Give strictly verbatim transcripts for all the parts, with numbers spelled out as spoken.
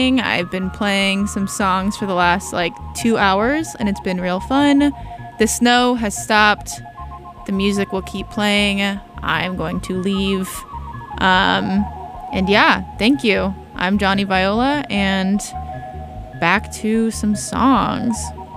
I've been playing some songs for the last like two hours and it's been real fun. The snow has stopped. The music will keep playing. I'm going to leave. Um, and yeah, thank you. I'm Johnny Viola, and back to some songs.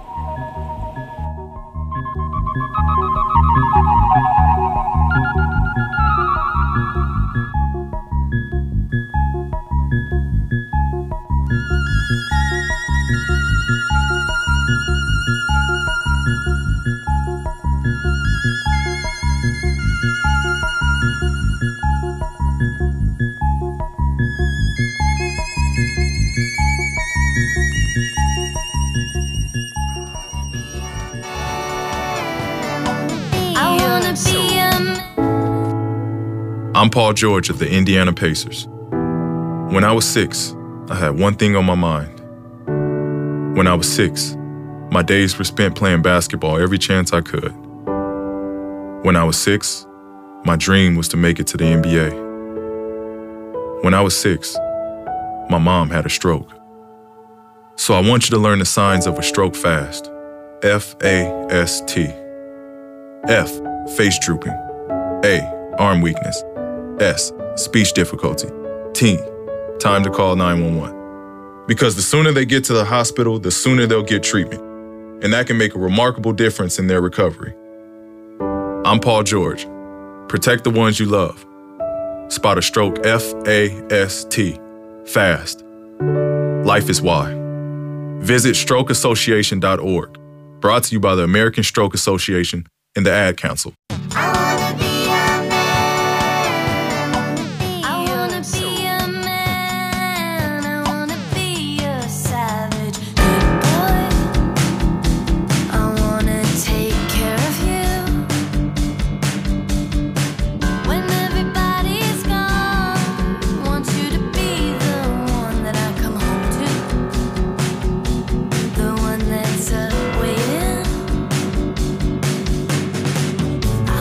I'm Paul George of the Indiana Pacers. When I was six, I had one thing on my mind. When I was six, my days were spent playing basketball every chance I could. When I was six, my dream was to make it to the N B A. When I was six, my mom had a stroke. So I want you to learn the signs of a stroke fast. F A S T. F, face drooping. A, arm weakness. S, speech difficulty. T, time to call nine one one. Because the sooner they get to the hospital, the sooner they'll get treatment. And that can make a remarkable difference in their recovery. I'm Paul George. Protect the ones you love. Spot a stroke F A S T. Fast. Life is why. Visit stroke association dot org. Brought to you by the American Stroke Association and the Ad Council. I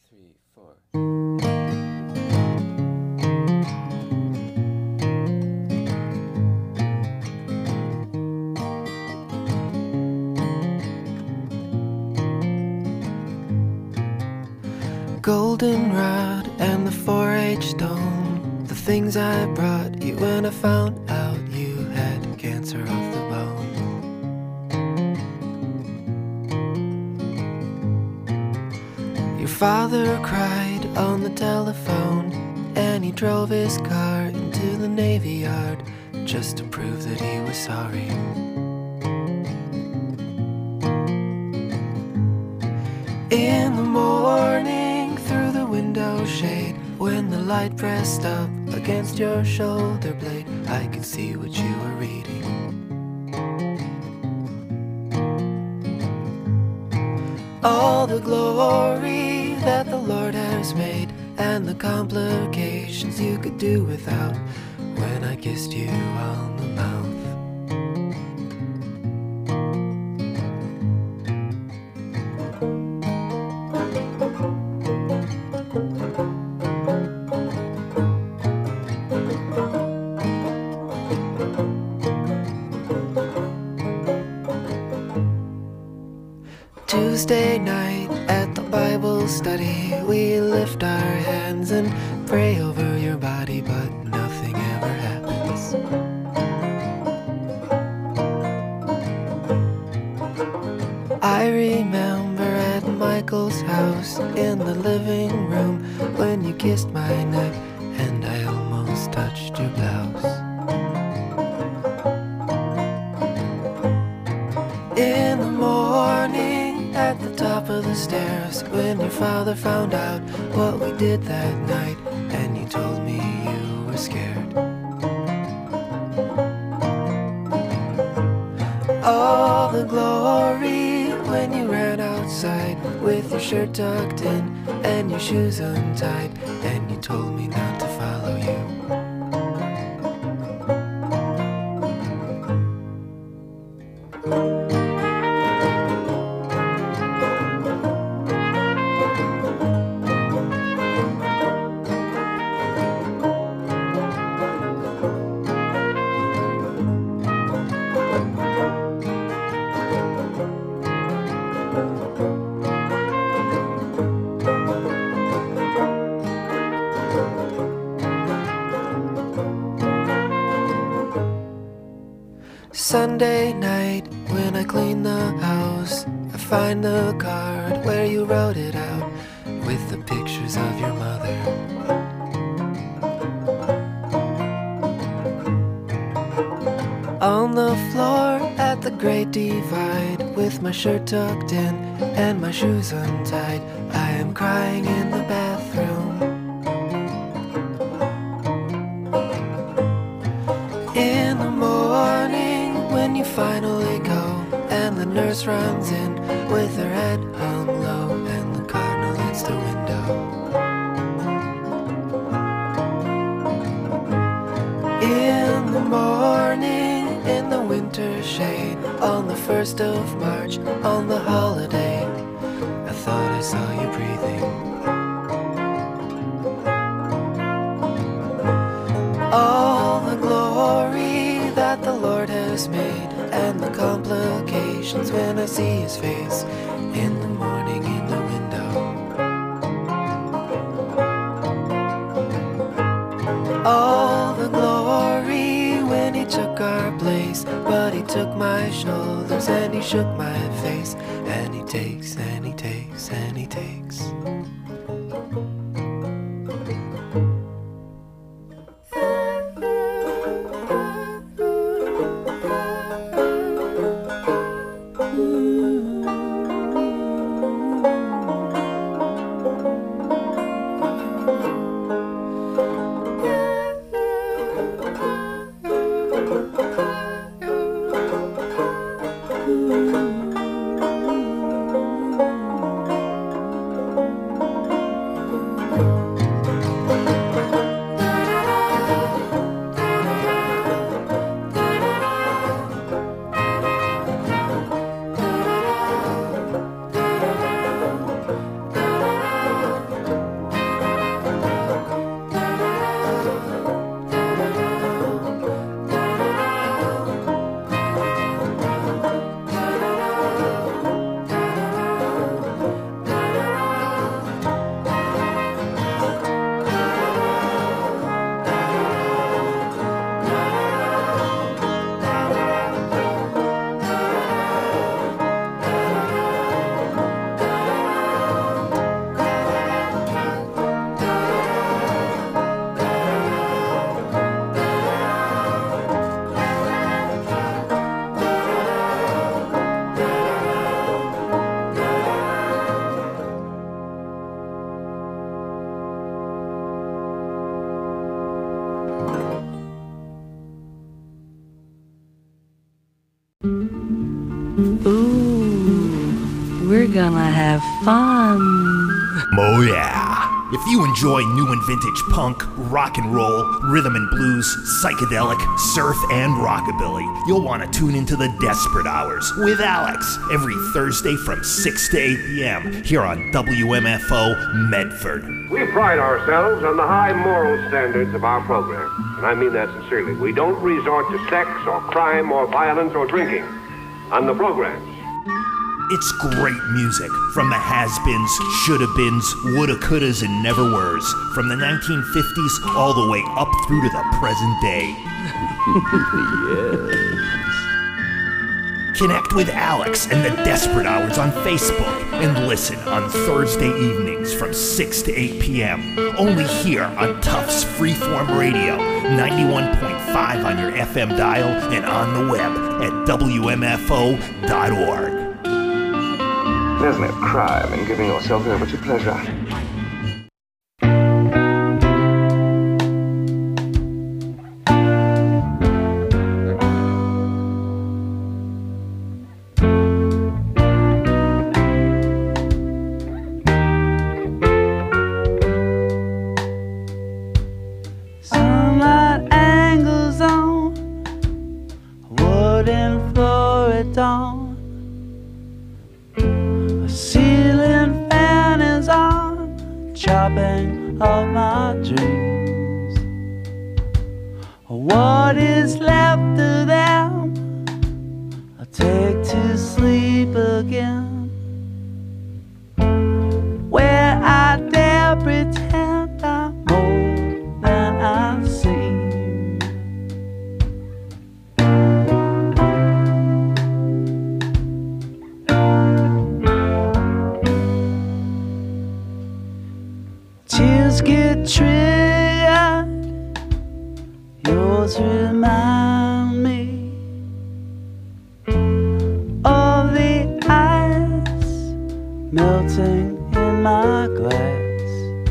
three, four. Goldenrod and the four H stone, the things I brought you when I found out you had cancer of the bone. Your father cried on the telephone, and he drove his car into the Navy Yard just to prove that he was sorry. In the morning, through the window shade, when the light pressed up against your shoulder blade, I could see what you were reading. All the glory that the Lord has made, and the complications you could do without, when I kissed you on the mouth. Tuesday night at the Bible study, we lift our hands and pray over your body, but nothing ever happens. I remember at Michael's house in the living room when you kissed my neck and I almost touched your blouse. In the morning at the top of the stairs, when your father found out what we did that night, and you told me you were scared. All the glory when you ran outside with your shirt tucked in and your shoes untied, and you told me not to follow you. Sunday night, when I clean the house, I find the card where you wrote it out with the pictures of your mother. On the floor at the Great Divide, with my shirt tucked in and my shoes untied, I am crying in the bathroom. In the morning, when you finally go, and the nurse runs in with her head hung low, and the cardinal hits the window. In the morning, in the winter shade, on the first of March, on the holiday, I thought I saw you breathing. All the glory that the Lord has made, and the complications when I see his face in the morning in the window. All the glory when he took our place, but he took my shoulders and he shook my face, and he takes and he takes and he takes. Ooh, we're gonna have fun. Oh yeah. If you enjoy new and vintage punk, rock and roll, rhythm and blues, psychedelic, surf, and rockabilly, you'll want to tune into the Desperate Hours with Alex every Thursday from six to eight p.m. here on W M F O Medford. We pride ourselves on the high moral standards of our program, and I mean that sincerely. We don't resort to sex or crime or violence or drinking on the programs. It's great music from the has-beens, shoulda-beens, woulda, couldas, and never-weres, from the nineteen fifties all the way up through to the present day. Yes. Connect with Alex and the Desperate Hours on Facebook and listen on Thursday evenings from six to eight p.m. only here on Tufts Freeform Radio, ninety-one point five on your F M dial and on the web at W M F O dot org. There's no crime in giving yourself over to pleasure. Sunlight angles on wooden floor at dawn. Ceiling fan is on, chopping up my dreams. What is left of them, I take to sleep again. Where I dare pretend I'm more than I seem. Tears get triggered, yours remind me of the ice melting in my glass.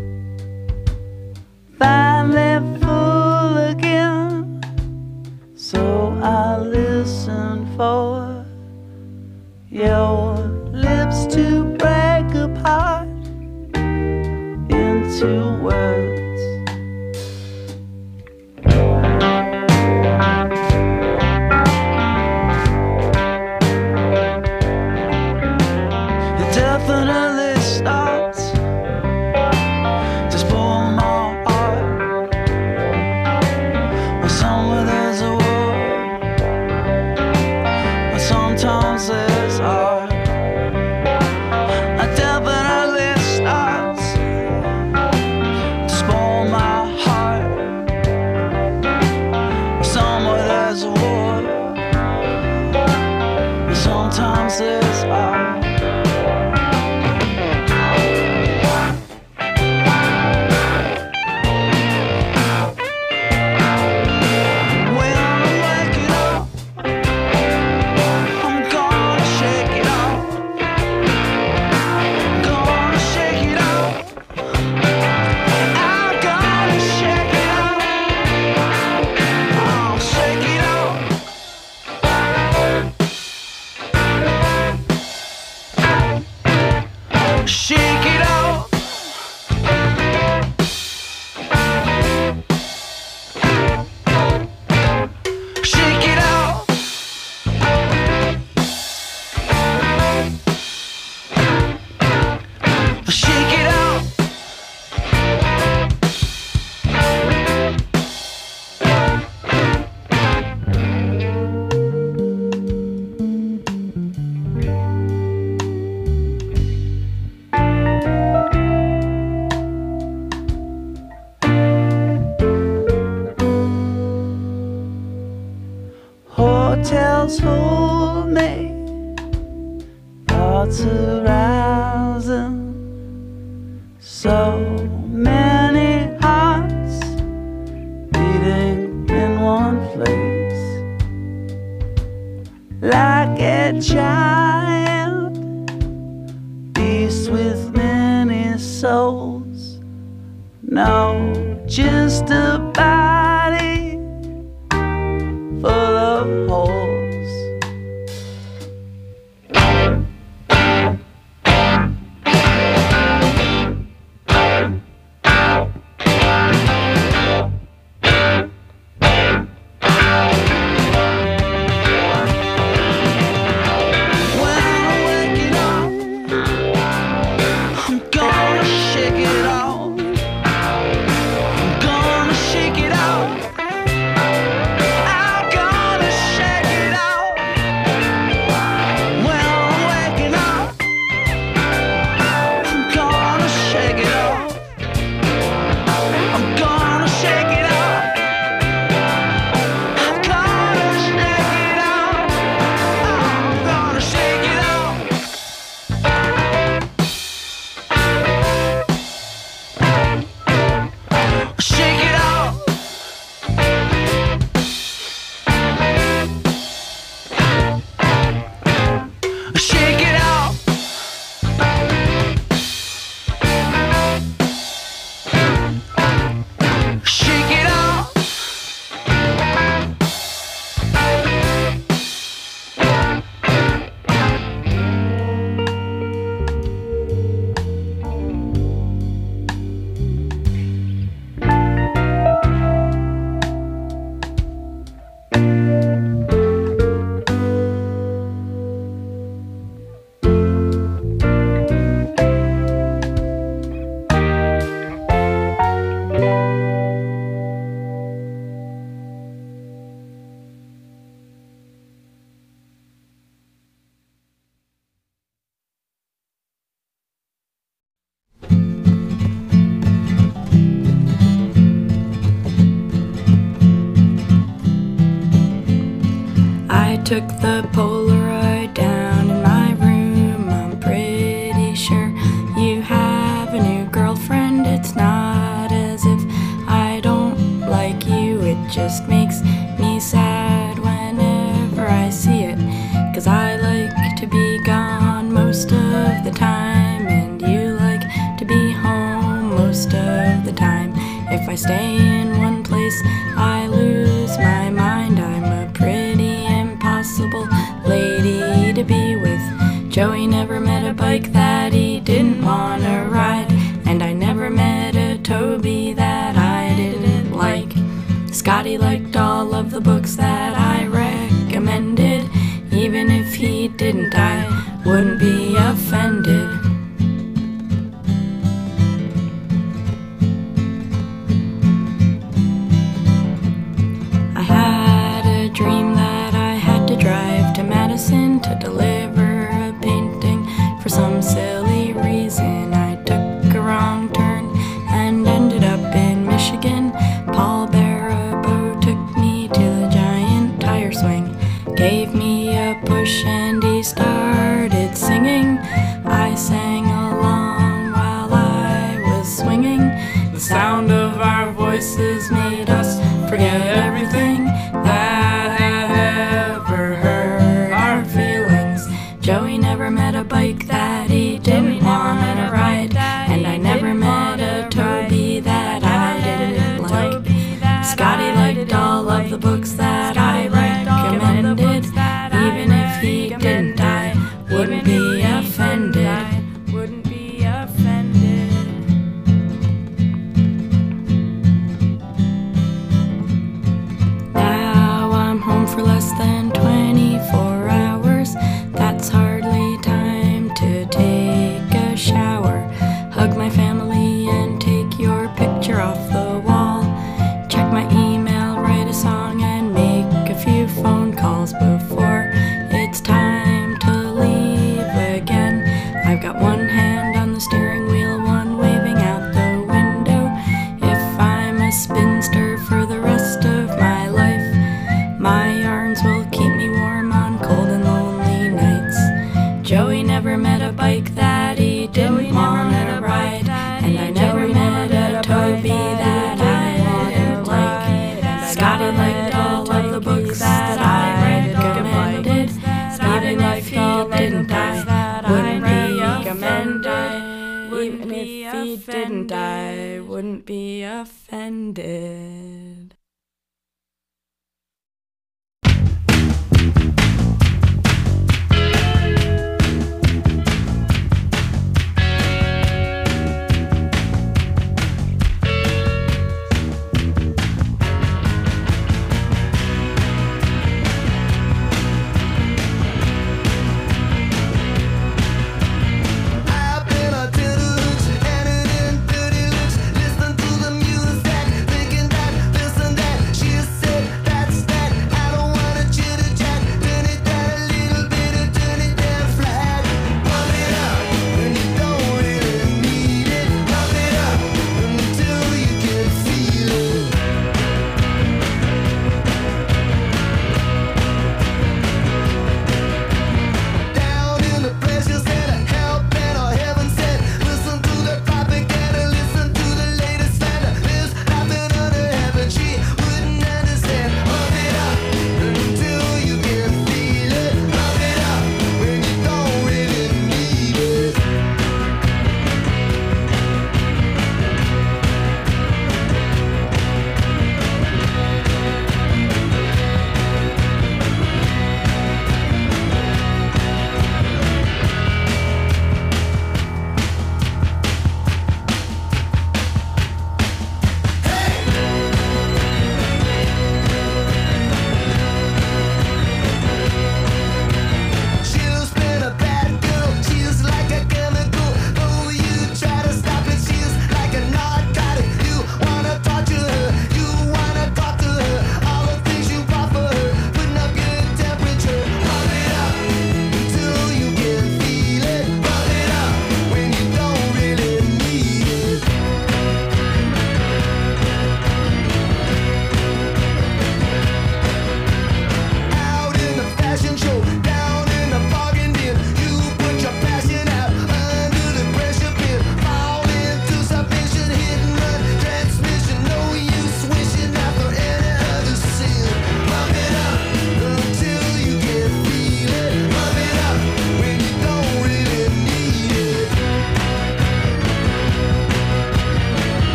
Finally full again, so I listen for your lips to break apart into words. It definitely starts to spoil my heart. Well, somewhere there's a war, but sometimes there's art. It definitely starts to spoil my heart. Somewhere there's a war, but sometimes there's art. When I'm waking up, I'm gonna shake it off. Gonna shake it off. I'm gonna shake it off. I'll shake it off. Shake it off. Shake it off. Shake it off. Hotels hold me, thoughts arousing. So many hearts beating in one place, like a giant beast with many souls. No, just a body full of holes. took the Polaroid down in my room. I'm pretty sure you have a new girlfriend. It's not as if I don't like you, it just makes me sad whenever I see it. Cause I like to be gone most of the time, and you like to be home most of the time. If I stay in one place, I lose my mind. I'm a pretty impossible lady to be with. Joey never met a bike that he didn't want to ride, and I never met a Toby that I didn't like. Scotty liked all of the books that I recommended. Even if he didn't, I wouldn't be offended. I had a dream that I had to drive to Madison to deliver a painting. For some silly reason, I took a wrong turn and ended up in Michigan. Paul Barabo took me to the giant tire swing, gave me a push, and he started singing. I sang along while I was swinging. The sound of our voices made us forget everything that had ever hurt our feelings. Joey never met a bike that he didn't want to ride, and I never met a Toby that I didn't like. Scotty liked all of the books that I recommended. Even if he didn't, I wouldn't be offended. Wouldn't be offended. Now I'm home for less than twenty-four hours. That's hardly time to take a shower, hug my family, and take your picture off the wall. Check my email, write a song, and make a few phone calls before it's time to leave again. I've got one hand on the steering wheel, one waving out the window. If I'm a spinster for the rest of my life, my arms will keep me warm on cold and lonely nights. Joey never met a bike that he didn't want to ride, and I never met a Toby that I didn't like. Scotty liked all of the books that I recommended. Even if he didn't, I wouldn't be offended. Even if he didn't, I wouldn't be offended. Listen to the music, thinking that this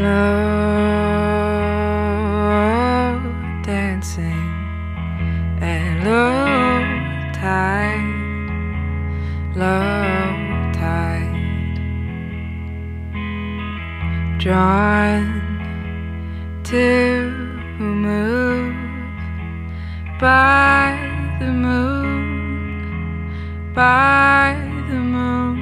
love dancing and love tide, love tide, drawn to move by the moon, by the moon.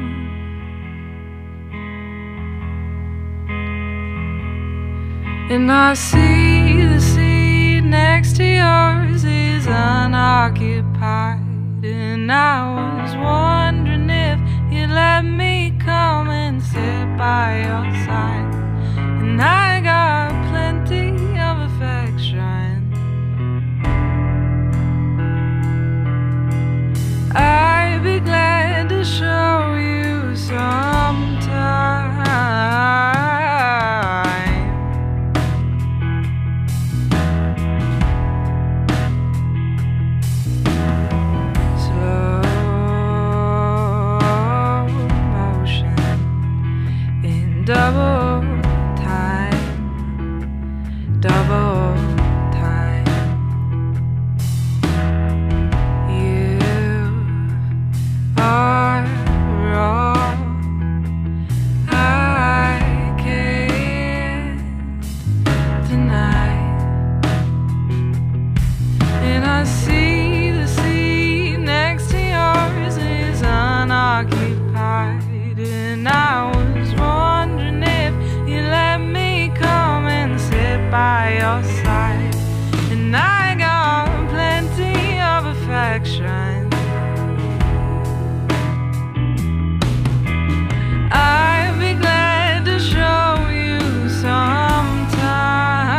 And I see the seat next to yours is unoccupied. And I was wondering if you'd let me come and sit by your side. And I got plenty of affection. I'd be glad to show you sometime. Double time, double time. You are wrong. I can't deny. And I see the seat next to yours is unoccupied. And I was wondering if you let me come and sit by your side. And I got plenty of affection. I'd be glad to show you sometime.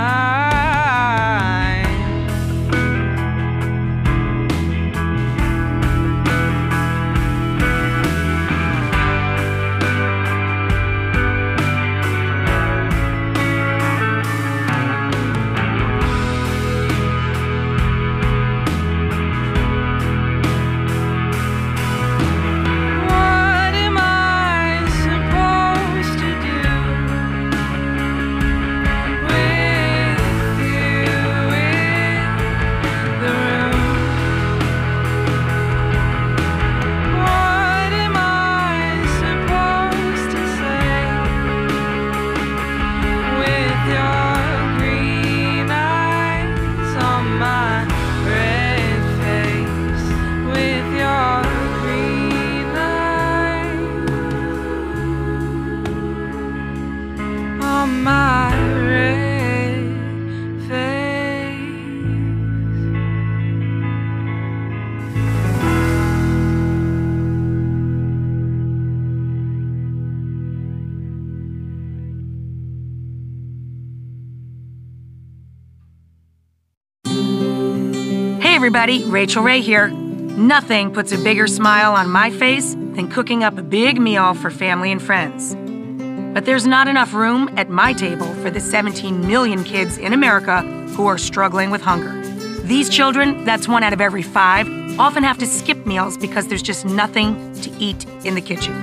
Hey everybody, Rachel Ray here. Nothing puts a bigger smile on my face than cooking up a big meal for family and friends. But there's not enough room at my table for the seventeen million kids in America who are struggling with hunger. These children, that's one out of every five, often have to skip meals because there's just nothing to eat in the kitchen.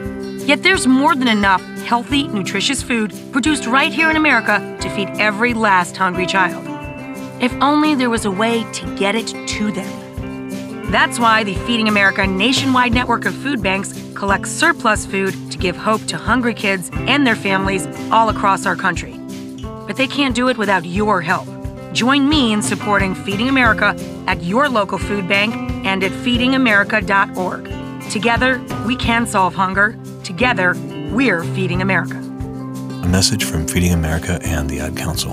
Yet there's more than enough healthy, nutritious food produced right here in America to feed every last hungry child. If only there was a way to get it to them. That's why the Feeding America nationwide network of food banks collects surplus food to give hope to hungry kids and their families all across our country. But they can't do it without your help. Join me in supporting Feeding America at your local food bank and at feeding america dot org. Together, we can solve hunger. Together, we're Feeding America. A message from Feeding America and the Ad Council.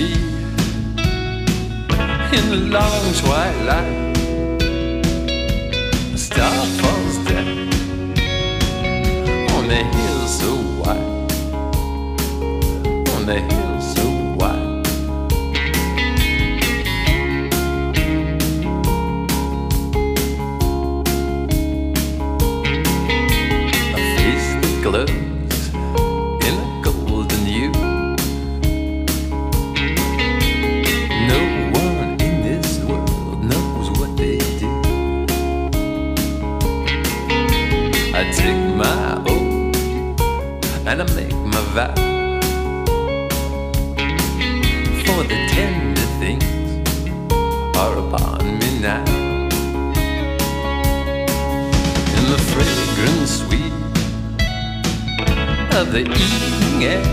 me in the long twilight. A star falls down on the hill so wide, on the hill so wide. A face that glows in a golden hue. No one in this world knows what they do. I take my oath and I make my vow, for the tender things are upon me now. In the fragrant sweet of the evening air,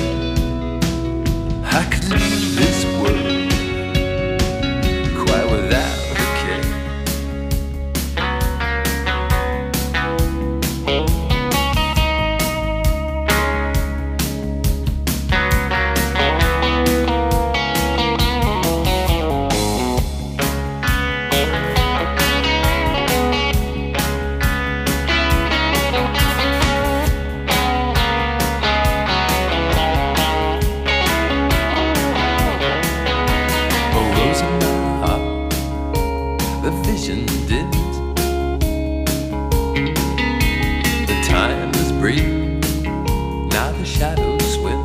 I could leave this world quite without a care. A rose in my heart, the vision dims. The time is brief, now the shadows swim.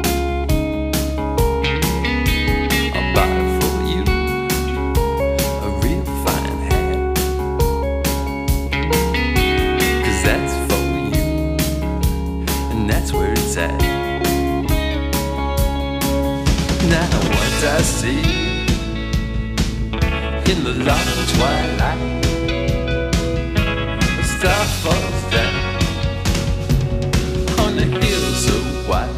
I'll buy for you a real fine hat, 'cause that's for you, and that's where it's at. Now what I see in the long twilight, a star falls down on the hill so wide.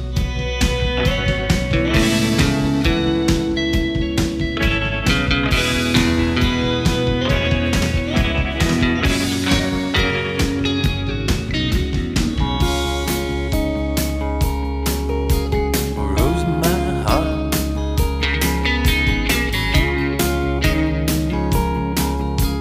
A rose in my heart,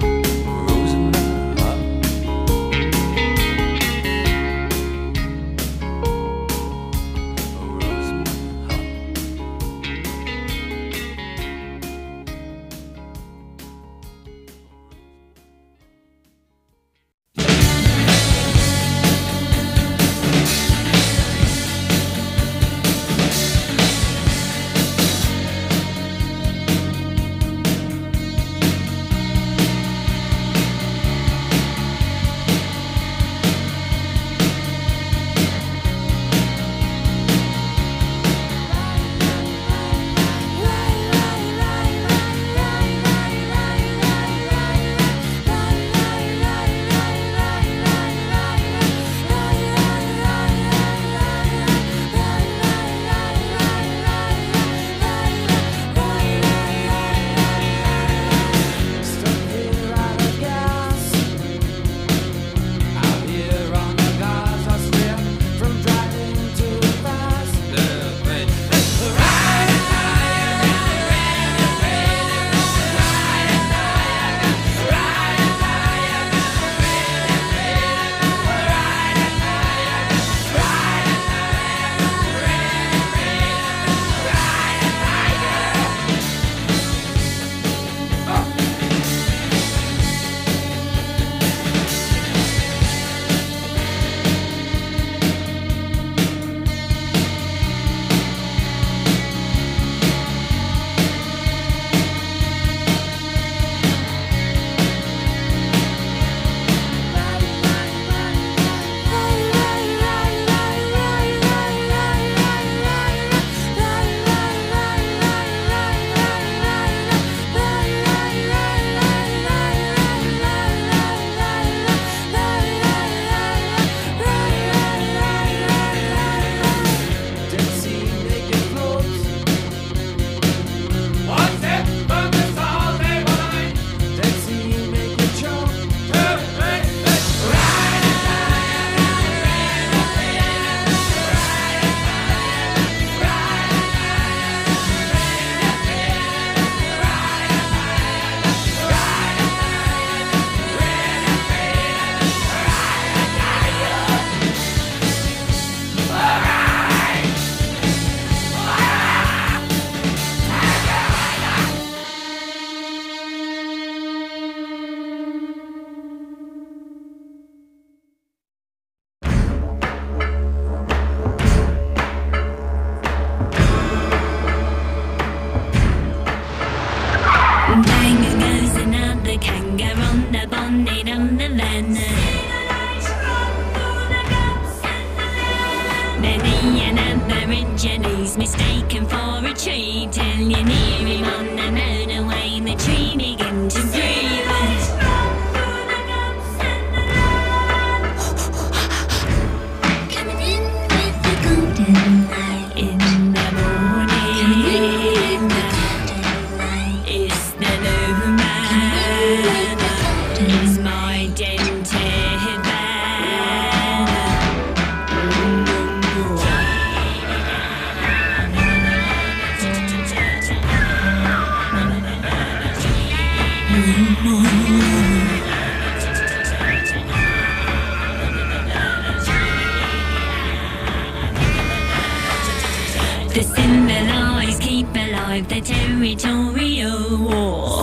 The symbolise keep alive the territorial war.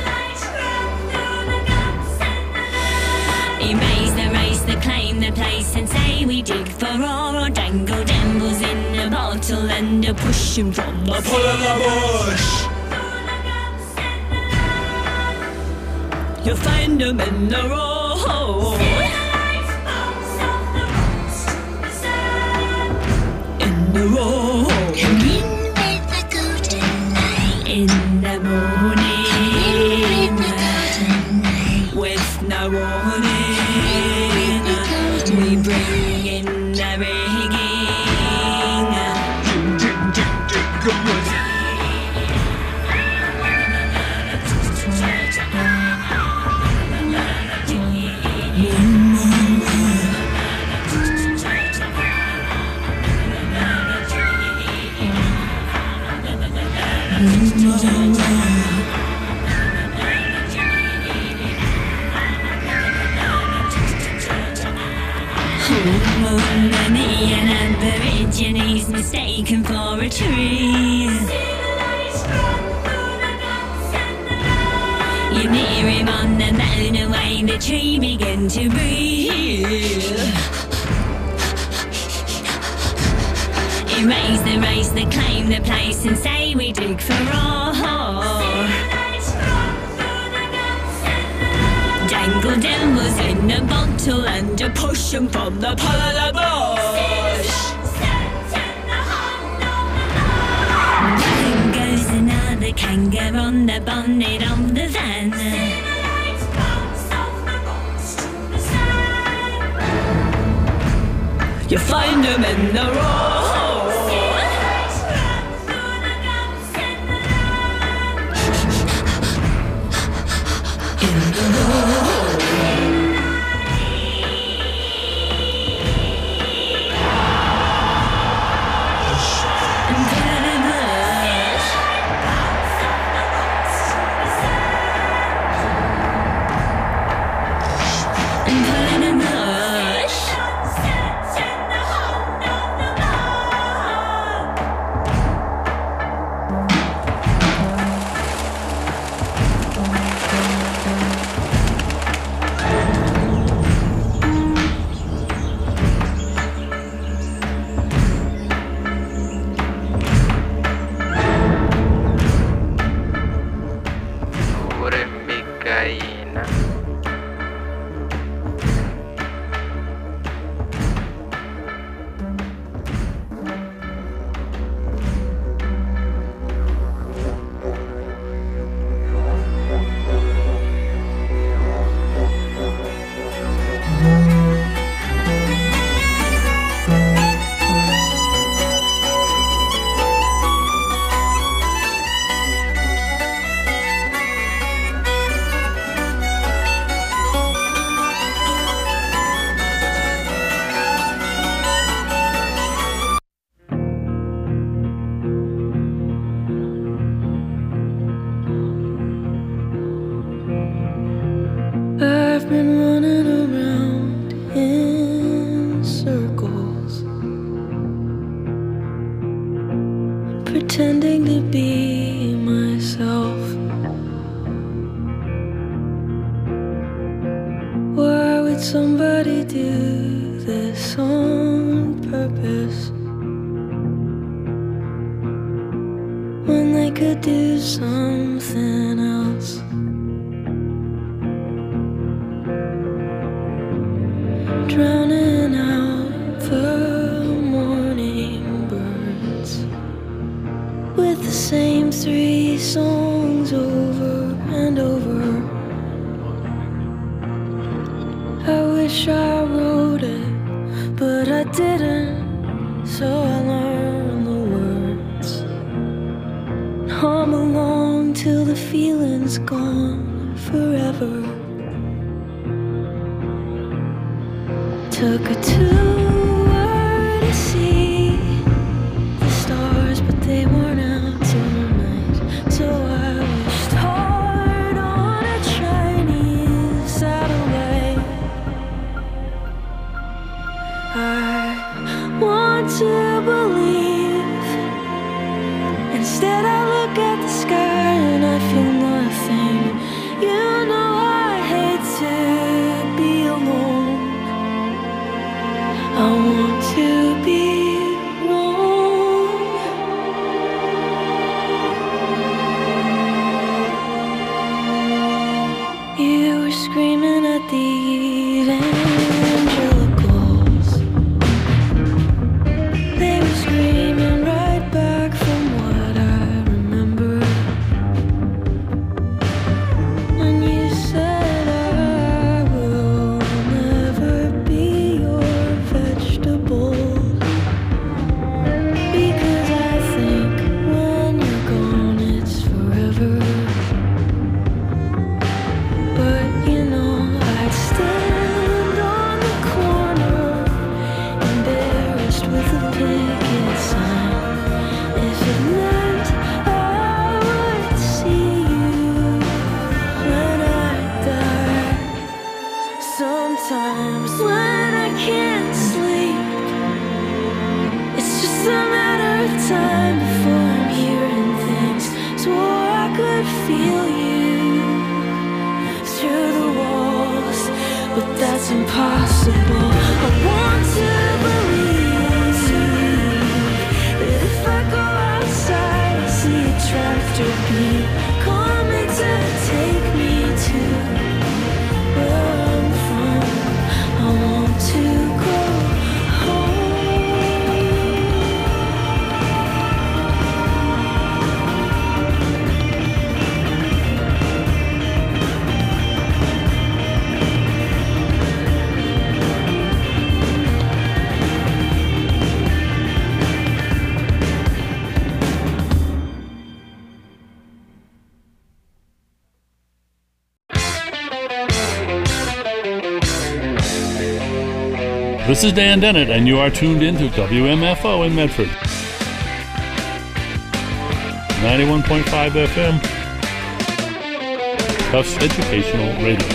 Erase the race, the claim the place, and say we dig for ore, or dangle dembles in a bottle and a push 'em from the pull of the bush. You'll find 'em in the road. In the road. Come in with the golden light. In the morning. With no warning, we bring in the rigging. Many an Aborigines mistaken for a tree. You near him on the moon away, the tree began to breathe. Erase the race, the claim the place, and say we dig for ore. Dangle devils in a bottle and a push 'em from the pull of the bush. There goes another kangaroo on the bonnet of the van. You find 'em in the road. In the road. I've been running around in circles, pretending to be myself. Why would somebody do this on purpose when they could do something else? Drowning out the morning birds with the same three songs over and over. I wish I wrote it, but I didn't, so I learned the words. Hum along till the feeling's gone forever. Took her to where to see the stars, but they weren't out tonight. So I wished hard on a Chinese satellite. I want to believe Instead I look at the sky and I feel nothing. You know I hate to be alone. I want to be wrong. You were screaming at the evangelicals. They were screaming right back from what I remember. And you said I will never be your vegetable. Because I think when you're gone it's forever. But you know I'd stand on the corner, embarrassed with a picket sign, if it meant I would see you when I die. Sometimes when I can't sleep, it's just a matter of time before I'm hearing things. Swore I could feel you through the walls, but that's impossible. I want to believe that if I go outside, I see a tractor beam coming to take me to where I'm from. I want to go home. This is Dan Dennett, and you are tuned in to W M F O in Medford. ninety-one point five F M, Tufts Educational Radio.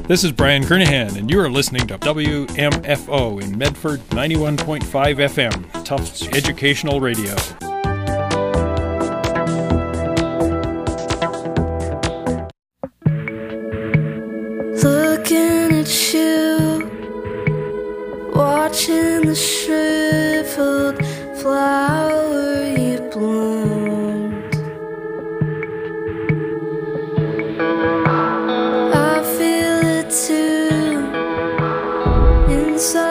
This is Brian Kernahan, and you are listening to W M F O in Medford, ninety-one point five F M, Tufts Educational Radio. Looking at you, watching the shriveled flower you bloom.